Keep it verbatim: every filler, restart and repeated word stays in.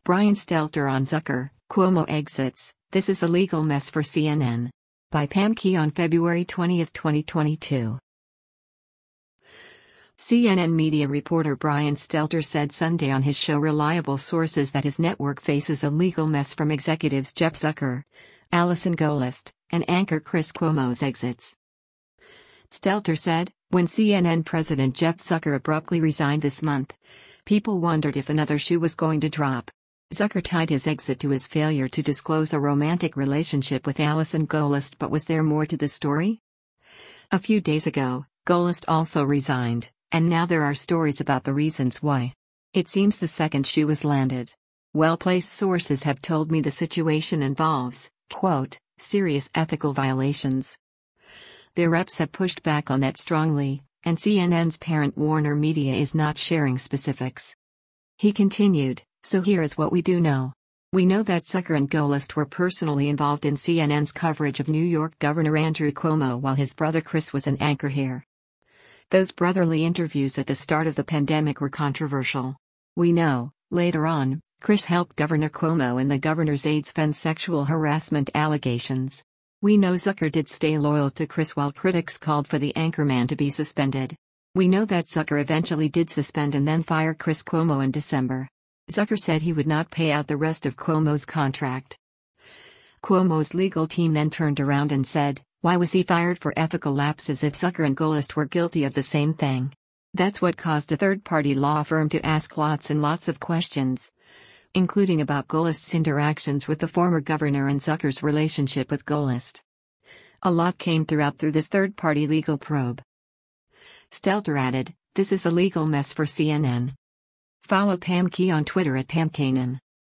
Brian Stelter on Zucker, Cuomo exits, this is a legal mess for C N N. By Pam Key on February twentieth, twenty twenty-two. C N N media reporter Brian Stelter said Sunday on his show Reliable Sources that his network faces a legal mess from executives Jeff Zucker, Allison Gollust, and anchor Chris Cuomo's exits. Stelter said, when C N N President Jeff Zucker abruptly resigned this month, people wondered if another shoe was going to drop. Zucker tied his exit to his failure to disclose a romantic relationship with Allison Gollust, but was there more to the story? A few days ago, Gollust also resigned, and now there are stories about the reasons why. It seems the second shoe was landed. Well-placed sources have told me the situation involves, quote, serious ethical violations. Their reps have pushed back on that strongly, and C N N's parent Warner Media is not sharing specifics. He continued, so here is what we do know. We know that Zucker and Gollust were personally involved in C N N's coverage of New York Governor Andrew Cuomo while his brother Chris was an anchor here. Those brotherly interviews at the start of the pandemic were controversial. We know, later on, Chris helped Governor Cuomo in the governor's aides fend sexual harassment allegations. We know Zucker did stay loyal to Chris while critics called for the anchorman to be suspended. We know that Zucker eventually did suspend and then fire Chris Cuomo in December. Zucker said he would not pay out the rest of Cuomo's contract. Cuomo's legal team then turned around and said, why was he fired for ethical lapses if Zucker and Gollust were guilty of the same thing? That's what caused a third-party law firm to ask lots and lots of questions, including about Gollust's interactions with the former governor and Zucker's relationship with Gollust. A lot came throughout through this third-party legal probe. Stelter added, this is a legal mess for C N N. Follow Pam Key on Twitter at Pam Kanan.